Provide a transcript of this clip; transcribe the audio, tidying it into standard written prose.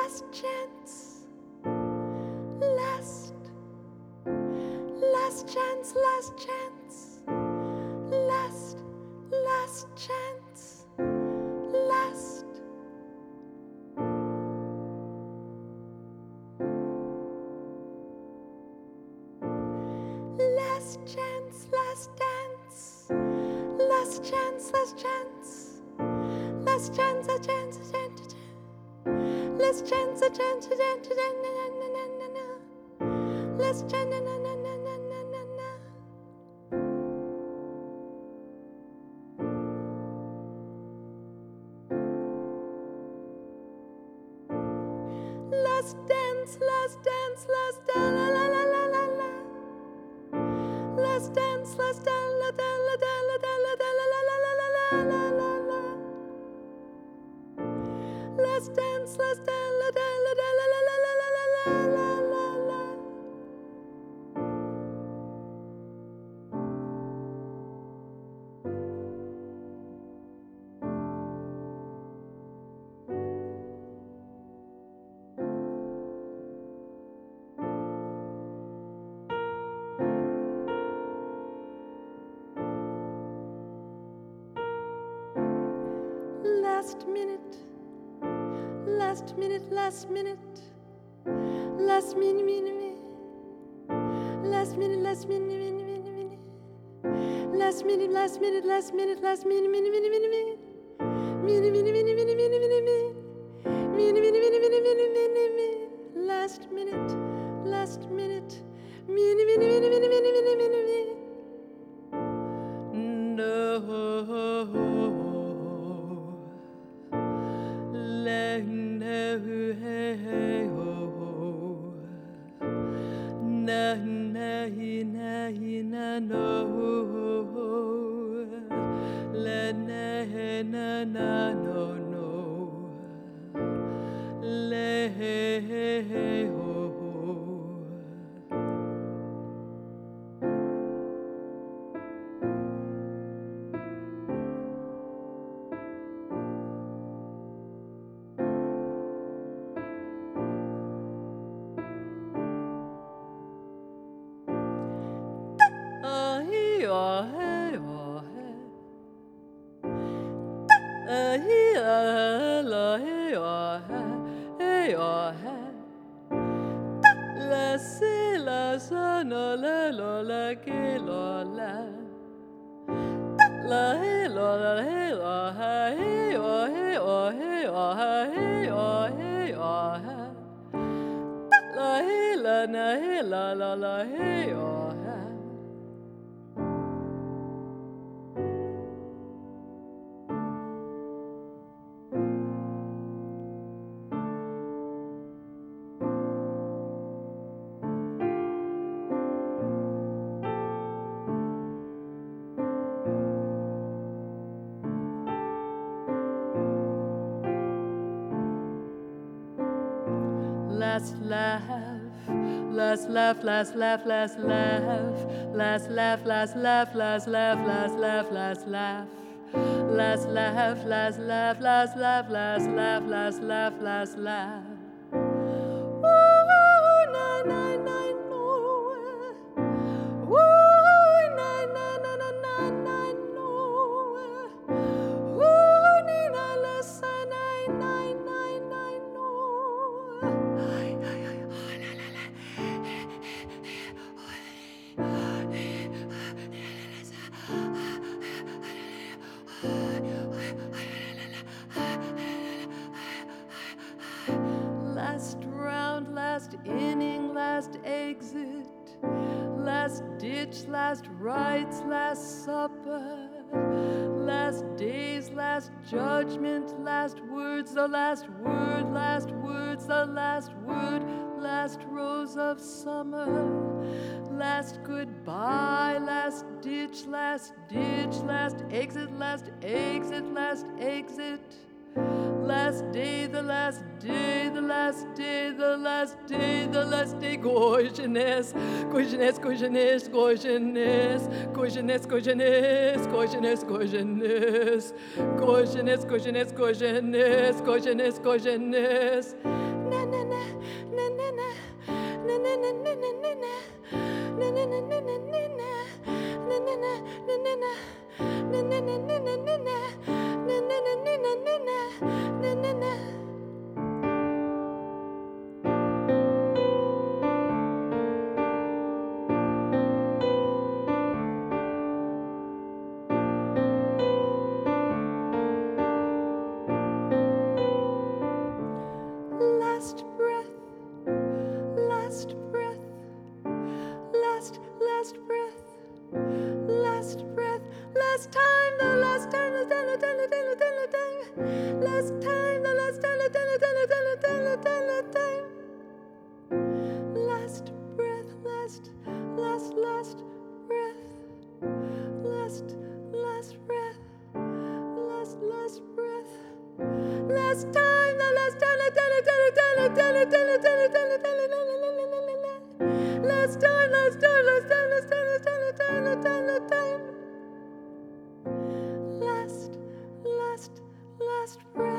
last chance, last chance, last chance, last chance, last. Last chance, last dance, last chance, last chance, last chance, a chance, a chance, last chance, a chance, a chance, last chance, na na na na na na na. Last dance, last dance, last dance, la la la la la la. Last dance, last dance, la da la da la da la da la la la la la la la la. Last dance, last dance, la da la da la la la la la la la la la. Last minute, last minute, last minute, last minute, minute, last minute, last minute, minute, minute, minute, last minute, last minute, last minute, last minute, minute, minute, minute, minute, minute, minute, minute, minute, minute, minute, minute, minute, minute, minute, last minute, last minute, minute, minute, minute, minute, minute, minute, minute, no. Na na na na no la na na na no no le ho. La si la sa no la lo la que lo la la he lo la he lo ha he o he o he o ha he o he o ha la he la na he la la la he o ha. Last laugh, last laugh, last laugh, last laugh, last laugh, last laugh, last laugh, last laugh, last laugh, last laugh, last laugh, last laugh, last laugh, last laugh, last laugh. Last round, last inning, last exit, last ditch, last rites, last supper, last days, last judgment, last words, the last word, last words, the last word, last rose of summer, last goodbye, last ditch, last exit, last exit, last exit. Last day, the last day, the last day, the last day, the last day, gorgeousness, gorgeousness, gorgeousness, gorgeousness, gorgeousness, gorgeousness, gorgeousness, gorgeousness, gorgeousness, gorgeousness, gorgeousness, gorgeousness, gorgeousness. last time, the last time, the time. Last breath, last breath. Last breath. Last breath. Last time, the last time, last time, time. Last breath.